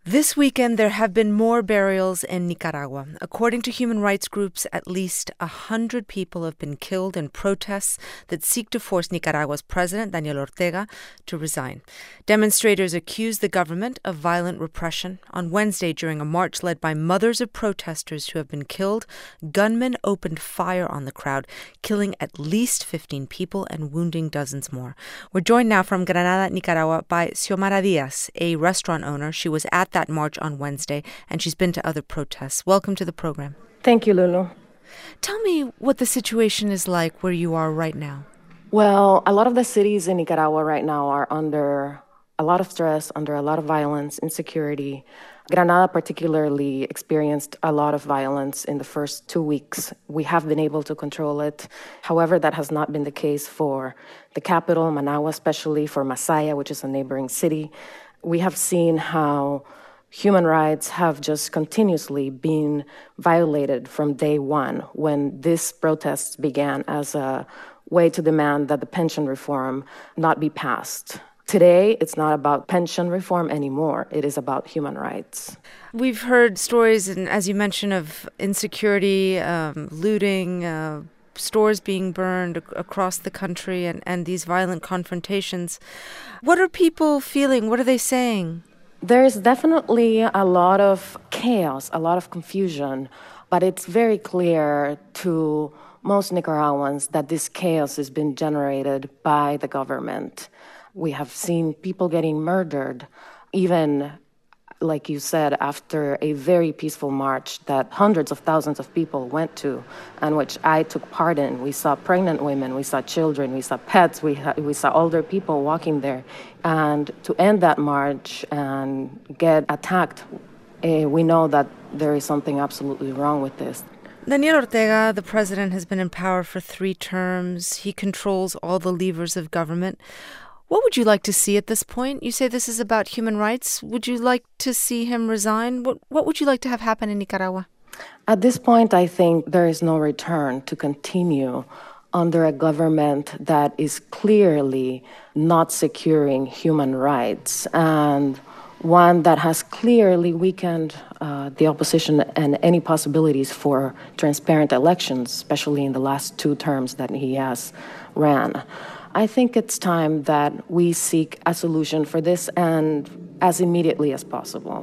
This weekend, there have been more burials in Nicaragua. According to human rights groups, at least 100 people have been killed in protests that seek to force Nicaragua's president, Daniel Ortega, to resign. Demonstrators accuse the government of violent repression. On Wednesday, during a march led by mothers of protesters who have been killed, gunmen opened fire on the crowd, killing at least 15 people and wounding dozens more. We're joined now from Granada, Nicaragua, by Xiomara Diaz, a restaurant owner. She was at that march on Wednesday, and she's been to other protests. Welcome to the program. Thank you, Lulu. Tell me what the situation is like where you are right now. Well, a lot of the cities in Nicaragua right now are under a lot of stress, under a lot of violence, insecurity. Granada particularly experienced a lot of violence in the first 2 weeks. We have been able to control it. However, that has not been the case for the capital, Managua, especially for Masaya, which is a neighboring city. We have seen how human rights have just continuously been violated from day one when these protests began as a way to demand that the pension reform not be passed. Today, it's not about pension reform anymore. It is about human rights. We've heard stories, and as you mentioned, of insecurity, looting, stores being burned across the country, and these violent confrontations. What are people feeling? What are they saying? There is definitely a lot of chaos, a lot of confusion, but it's very clear to most Nicaraguans that this chaos has been generated by the government. We have seen people getting murdered, even, like you said, after a very peaceful march that hundreds of thousands of people went to, and which I took part in. We saw pregnant women, we saw children, we saw pets, we saw older people walking there. And to end that march and get attacked, we know that there is something absolutely wrong with this. Daniel Ortega, the president, has been in power for 3 terms. He controls all the levers of government. What would you like to see at this point? You say this is about human rights. Would you like to see him resign? What would you like to have happen in Nicaragua? At this point, I think there is no return to continue under a government that is clearly not securing human rights and one that has clearly weakened the opposition and any possibilities for transparent elections, especially in the last 2 terms that he has ran. I think it's time that we seek a solution for this, and as immediately as possible.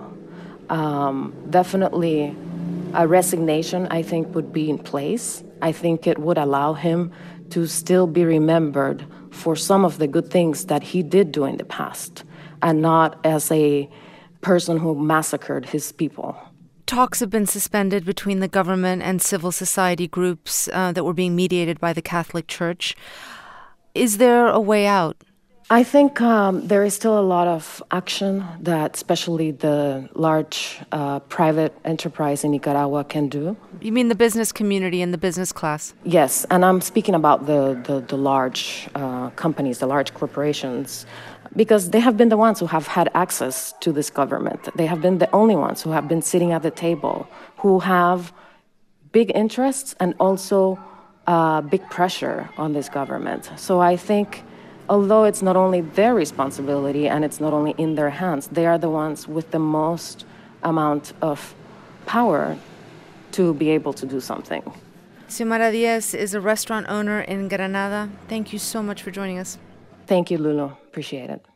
Definitely a resignation, I think, would be in place. I think it would allow him to still be remembered for some of the good things that he did do in the past, and not as a person who massacred his people. Talks have been suspended between the government and civil society groups that were being mediated by the Catholic Church. Is there a way out? I think there is still a lot of action that especially the large private enterprise in Nicaragua can do. You mean the business community and the business class? Yes, and I'm speaking about the large companies, the large corporations, because they have been the ones who have had access to this government. They have been the only ones who have been sitting at the table, who have big interests and also big pressure on this government. So I think, although it's not only their responsibility and it's not only in their hands, they are the ones with the most amount of power to be able to do something. Xiomara Diaz is a restaurant owner in Granada. Thank you so much for joining us. Thank you, Lulu. Appreciate it.